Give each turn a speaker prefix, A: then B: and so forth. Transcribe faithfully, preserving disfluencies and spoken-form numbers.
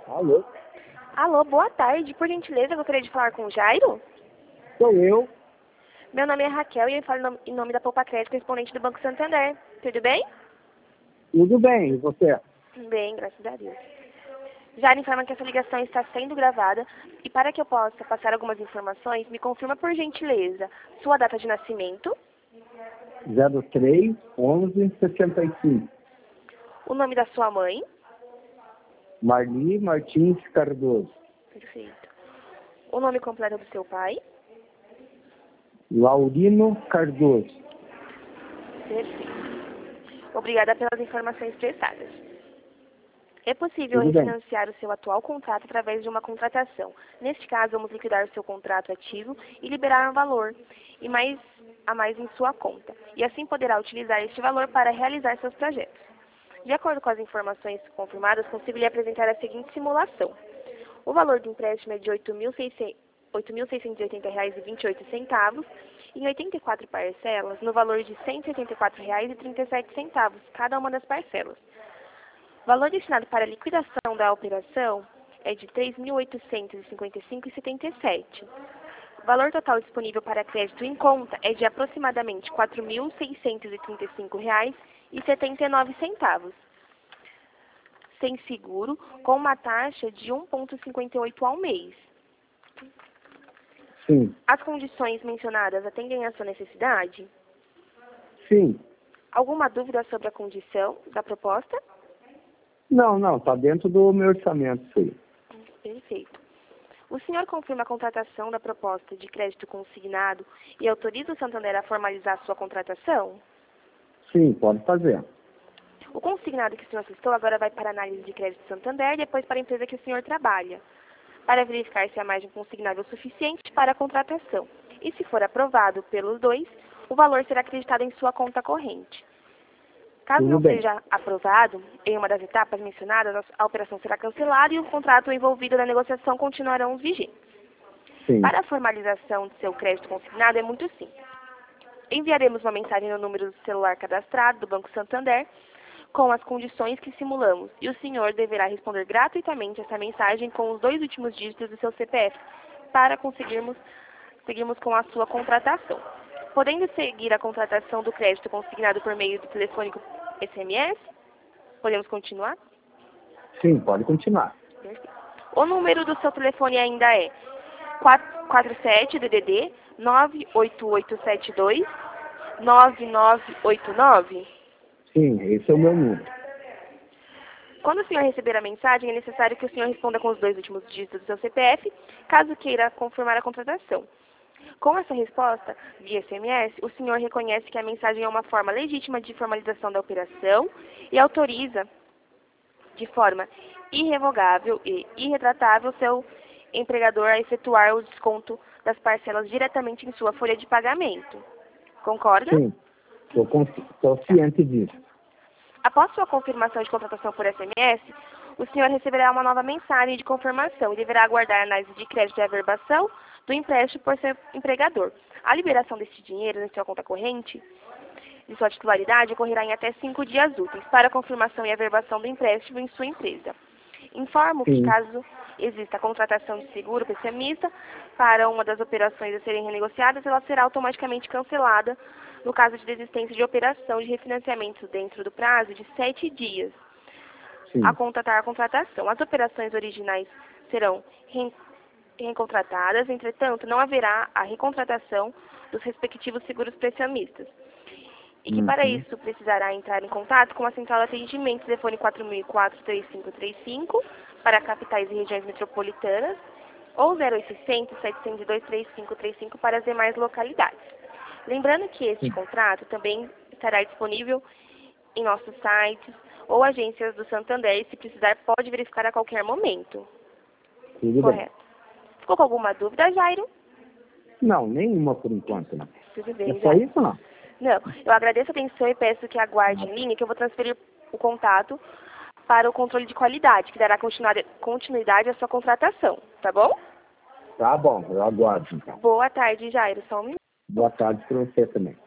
A: Alô?
B: Alô, boa tarde. Por gentileza, eu gostaria de falar com o Jairo.
A: Sou eu.
B: Meu nome é Raquel e eu falo em nome- em nome da Poupa Crédito, correspondente do Banco Santander. Tudo bem?
A: Tudo bem, e você?
B: Bem, graças a Deus. Jairo informa que essa ligação está sendo gravada e para que eu possa passar algumas informações, me confirma por gentileza sua data de nascimento,
A: zero três, onze, sessenta e cinco.
B: o nome da sua mãe.
A: Marli Martins Cardoso.
B: Perfeito. O nome completo do seu pai.
A: Laurino Cardoso.
B: Perfeito. Obrigada pelas informações prestadas. É possível
A: Tudo bem.
B: refinanciar o seu atual contrato através de uma contratação. Neste caso, vamos liquidar o seu contrato ativo e liberar um valor e mais a mais em sua conta. E assim poderá utilizar este valor para realizar seus projetos. De acordo com as informações confirmadas, consigo lhe apresentar a seguinte simulação. O valor do empréstimo é de oito mil seiscentos e oitenta reais e vinte e oito centavos em oitenta e quatro parcelas, no valor de cento e oitenta e quatro reais e trinta e sete centavos, cada uma das parcelas. O valor destinado para a liquidação da operação é de três mil oitocentos e cinquenta e cinco reais e setenta e sete centavos. O valor total disponível para crédito em conta é de aproximadamente quatro mil seiscentos e trinta e cinco reais e setenta e nove centavos, sem seguro, com uma taxa de um vírgula cinquenta e oito ao mês.
A: Sim.
B: As condições mencionadas atendem à sua necessidade?
A: Sim.
B: Alguma dúvida sobre a condição da proposta?
A: Não, não, está dentro do meu orçamento, sim.
B: Perfeito. O senhor confirma a contratação da proposta de crédito consignado e autoriza o Santander a formalizar sua contratação?
A: Sim, pode fazer.
B: O consignado que o senhor solicitou agora vai para a análise de crédito do Santander e depois para a empresa que o senhor trabalha, para verificar se há margem consignável suficiente para a contratação. E se for aprovado pelos dois, o valor será acreditado em sua conta corrente. Caso
A: Tudo
B: não
A: bem.
B: seja aprovado em uma das etapas mencionadas, a operação será cancelada e o contrato envolvido na negociação continuarão vigentes.
A: Sim.
B: Para a formalização do seu crédito consignado é muito simples. Enviaremos uma mensagem no número do celular cadastrado do Banco Santander com as condições que simulamos e o senhor deverá responder gratuitamente essa mensagem com os dois últimos dígitos do seu C P F para conseguirmos seguirmos com a sua contratação. Podendo seguir a contratação do crédito consignado por meio do telefônico S M S? Podemos continuar?
A: Sim, pode continuar.
B: Perfeito. O número do seu telefone ainda é quatro sete D D D nove oito oito sete dois nove nove oito nove?
A: Sim, esse é o meu número.
B: Quando o senhor receber a mensagem, é necessário que o senhor responda com os dois últimos dígitos do seu C P F, caso queira confirmar a contratação. Com essa resposta, via S M S, o senhor reconhece que a mensagem é uma forma legítima de formalização da operação e autoriza, de forma irrevogável e irretratável, seu empregador a efetuar o desconto das parcelas diretamente em sua folha de pagamento. Concorda?
A: Sim, estou ciente disso.
B: Após sua confirmação de contratação por S M S, o senhor receberá uma nova mensagem de confirmação e deverá aguardar a análise de crédito e averbação do empréstimo por seu empregador. A liberação deste dinheiro em sua conta corrente de sua titularidade ocorrerá em até cinco dias úteis para a confirmação e averbação do empréstimo em sua empresa. Informo
A: Sim.
B: que caso exista contratação de seguro pessimista para uma das operações a serem renegociadas, ela será automaticamente cancelada no caso de desistência de operação de refinanciamento dentro do prazo de sete dias
A: Sim.
B: a contratar a contratação. As operações originais serão re recontratadas, entretanto, não haverá a recontratação dos respectivos seguros prestamistas. E que para
A: Uhum.
B: isso precisará entrar em contato com a central de atendimento, telefone quatro mil e quatro, três cinco três cinco, para capitais e regiões metropolitanas, ou zero oitocentos, setecentos e dois, três cinco três cinco para as demais localidades. Lembrando que este
A: Sim.
B: contrato também estará disponível em nossos sites ou agências do Santander, e se precisar pode verificar a qualquer momento.
A: Tudo
B: Correto.
A: bem.
B: Ficou com alguma dúvida, Jairo?
A: Não, nenhuma por enquanto. Não.
B: Tudo bem,
A: É só
B: Jairo.
A: isso, não?
B: Não, eu agradeço a atenção e peço que aguarde em linha que eu vou transferir o contato para o controle de qualidade, que dará continuar- continuidade à sua contratação, tá bom?
A: Tá bom, eu aguardo então.
B: Boa tarde, Jairo. Só um minuto.
A: Boa tarde para você também.